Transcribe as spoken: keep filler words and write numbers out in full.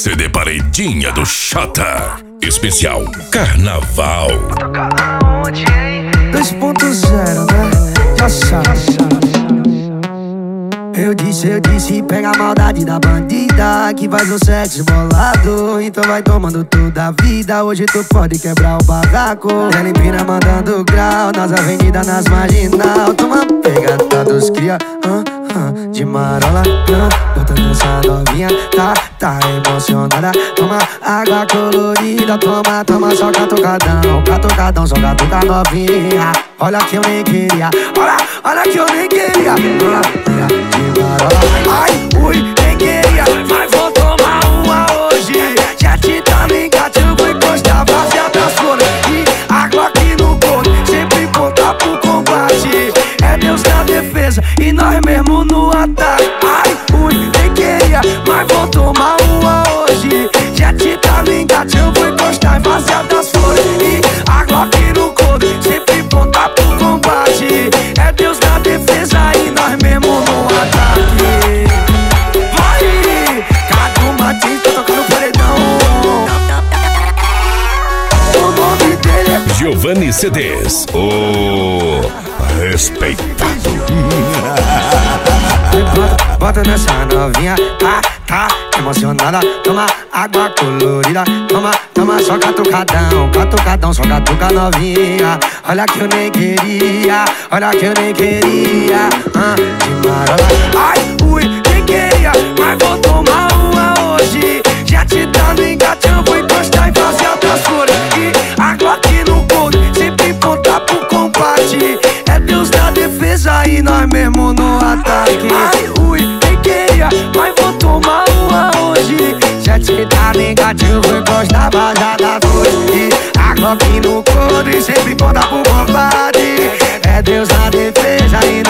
C D Paredinha do Xota. Especial Carnaval. dois ponto zero, né? Já sabe. Eu disse, eu disse, pega a maldade da bandida que faz o sexo bolado. Então vai tomando toda a vida. Hoje tu pode quebrar o barraco. Ela empina mandando grau nas avenidas, nas marginal. Toma pegada dos cria, uh, uh, de marola, uh, botando essa novinha, tá, tá emocionada. Toma água colorida, toma, toma só catucadão, catucadão, só catuca novinha. Olha que eu nem queria, olha, olha que eu nem queria, olha, de marola. Ai, ui, nem queria, mas vou tomar uma hoje. Já te tá ligado, eu vou encostar, vazia das flores. E água aqui no corpo, sempre ponta pro combate. É Deus na defesa e nós mesmo no ataque. Ai, ui, nem queria, mas vou tomar uma hoje. Já te tá ligado, eu vou encostar, vazia das flores. E água aqui no corpo, sempre ponta pro combate. É Deus na defesa e nós mesmo no ataque. Vai, Cadu Martins tá tocando paredão. O nome dele é Giovanni C Ds, o respeitado. Bota, bota nessa novinha, tá, tá emocionada. Toma água colorida, toma, toma só catucadão, catucadão, só catuca novinha. Olha que eu nem queria, olha que eu nem queria, ah, de marola. Ai, ui, nem queria, mas vou tomar uma hoje. Já te tá ligado, eu vou encostar e fazer outras flores. E água aqui no corpo, sempre ponta pro combate. É Deus na defesa e nós mesmo no ataque. Ai, ui, nem queria, mas vou tomar uma hoje. Já te tá ligado, eu vou encostar vazada flores. E água aqui no corpo e sempre ponta pro combate. É Deus na defesa e